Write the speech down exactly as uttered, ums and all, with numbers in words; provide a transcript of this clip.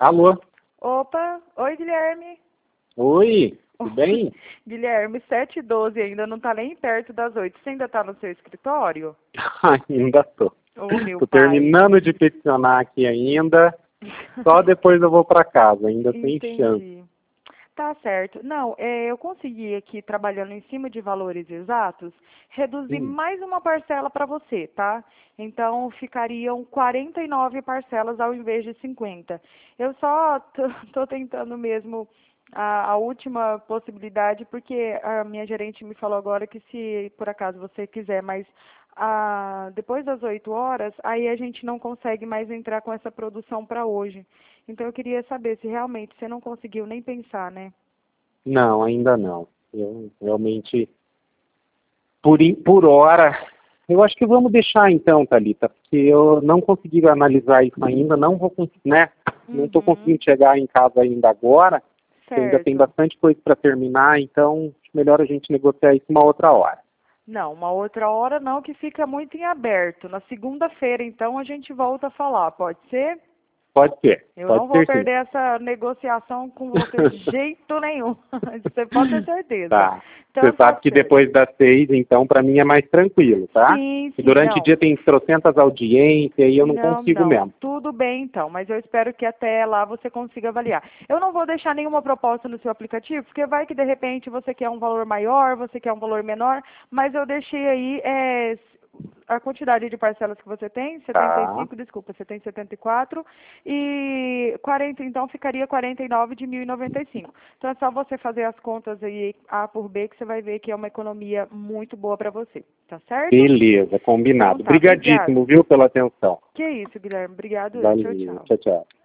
Alô? Opa, oi Guilherme. Oi, tudo bem? Guilherme, sete e doze ainda não tá nem perto das oito. Você ainda tá no seu escritório? Ainda tô. Ô, meu Tô pai. terminando de peticionar aqui ainda. Só depois eu vou para casa, ainda sem chance. Entendi. Tá certo. Não, é, eu consegui aqui, trabalhando em cima de valores exatos, reduzir Sim. mais uma parcela para você, tá? Então, ficariam quarenta e nove parcelas ao invés de cinquenta. Eu só tô, tô tentando mesmo a, a última possibilidade, porque a minha gerente me falou agora que se por acaso você quiser, mas ah, depois das oito horas, aí a gente não consegue mais entrar com essa produção para hoje. Então eu queria saber se realmente você não conseguiu nem pensar, né? Não, ainda não. Eu realmente, por, in- por hora, eu acho que vamos deixar então, Thalita, porque eu não consegui analisar isso ainda, não vou conseguir, né? Não estou Uhum, conseguindo chegar em casa ainda agora, porque ainda tem certo. bastante coisa para terminar, então melhor a gente negociar isso uma outra hora. Não, uma outra hora não, que fica muito em aberto. Na segunda-feira, então, a gente volta a falar, pode ser? Pode ser, Eu pode não vou ser sim. perder essa negociação com você de jeito nenhum. Você pode ter certeza. Tá. Você Então tá sabe que certo. depois das seis, então, para mim é mais tranquilo, tá? Sim, E sim, durante o não. dia tem trocentas audiências e eu não Não, consigo não. mesmo. Tudo bem então, mas eu espero que até lá você consiga avaliar. Eu não vou deixar nenhuma proposta no seu aplicativo, porque vai que de repente você quer um valor maior, você quer um valor menor, mas eu deixei aí é, a quantidade de parcelas que você tem, setenta e Tá. cinco, desculpa, você tem setenta e quatro, e quarenta, então ficaria quarenta e nove de mil e noventa e cinco. Então é só você fazer as contas aí A por B que você vai ver que é uma economia muito boa para você, tá certo? Beleza, Então combinado. tá, obrigada. Obrigadíssimo, viu, pela atenção. Que isso, Guilherme. Obrigado eu. Tchau, Valeu. tchau. Tchau, tchau.